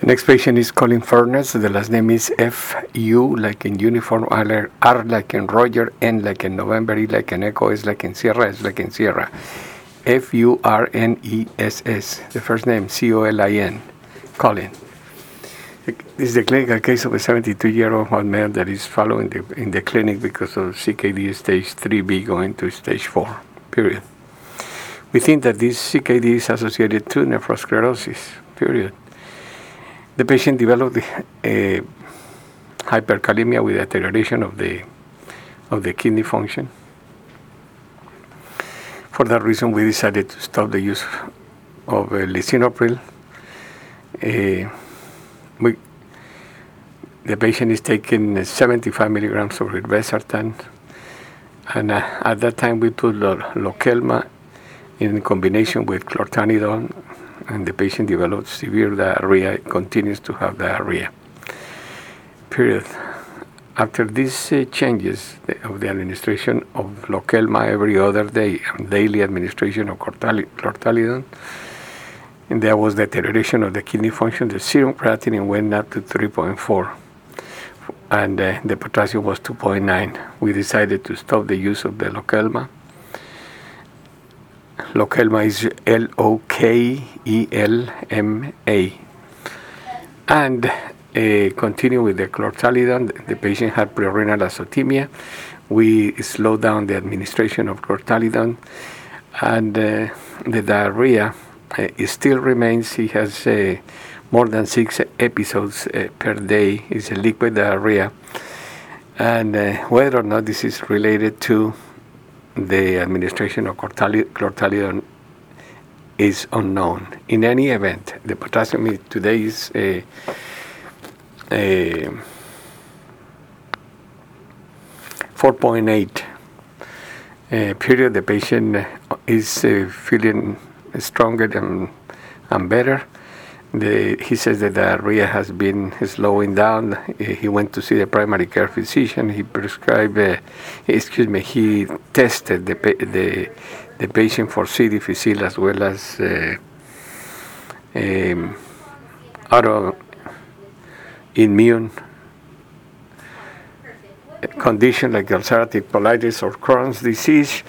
The next patient is Colin Furness. The last name is F-U, like in uniform, R like in Roger, N like in November, E like in Echo, S like in Sierra, S like in Sierra. F-U-R-N-E-S-S. The first name, C-O-L-I-N, Colin. This is the clinical case of a 72-year-old white male that is following in the clinic because of CKD stage 3B going to stage 4, period. We think that this CKD is associated to nephrosclerosis, period. The patient developed hyperkalemia with deterioration of the kidney function. For that reason, we decided to stop the use of lisinopril. The patient is taking 75 milligrams of irbesartan, and at that time we put Lokelma in combination with chlorthalidone, and the patient developed severe diarrhea, continues to have diarrhea, period. After these changes of the administration of Lokelma every other day and daily administration of chlorthalidone, and there was deterioration of the kidney function. The serum creatinine went up to 3.4, and the potassium was 2.9. We decided to stop the use of the Lokelma. Lokelma is L-O-K-E-L-M-A. And continue with the chlorthalidone. The patient had prerenal azotemia. We slowed down the administration of chlorthalidone, and the diarrhea it still remains. He has more than 6 episodes per day. It's a liquid diarrhea, and whether or not this is related to the administration of chlorthalidone is unknown. In any event, the potassium today is 4.8. Period. The patient is feeling stronger and better. He says the diarrhea has been slowing down. He went to see the primary care physician. He prescribed, he tested the patient for C. difficile as well as autoimmune condition like ulcerative colitis or Crohn's disease,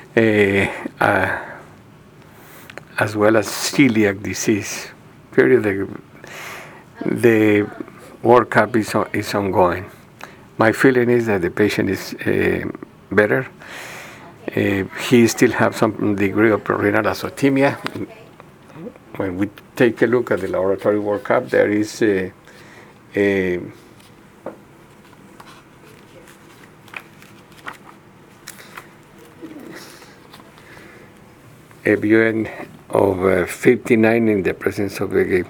as well as celiac disease. Period. The workup is ongoing. My feeling is that the patient is better. He still has some degree of renal azotemia. When we take a look at the laboratory workup, there is a BUN of 59 in the presence of a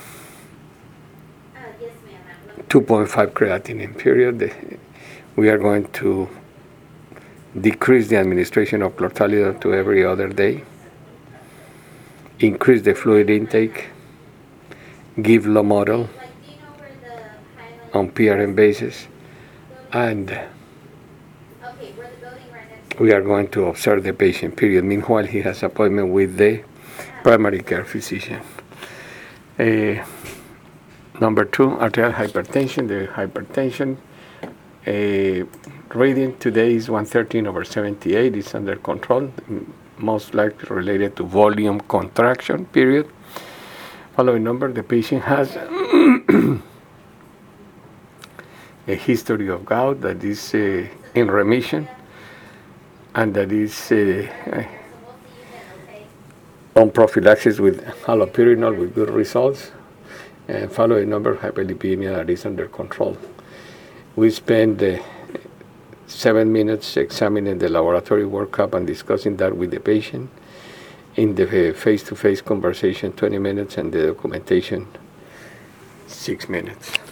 2.5 creatinine, period. We are going to decrease the administration of chlorthalidone to every other day, increase the fluid intake, give low model on PRN basis, and we are going to observe the patient, period. Meanwhile, he has appointment with the primary care physician. Number 2, arterial hypertension. The hypertension reading today is 113/78. It's under control, most likely related to volume contraction, period. Following number, the patient has a history of gout that is in remission, and that is on prophylaxis with haloperidol with good results, and following number, hyperlipidemia that is under control. We spent 7 minutes examining the laboratory workup and discussing that with the patient. In the face-to-face conversation, 20 minutes, and the documentation, 6 minutes.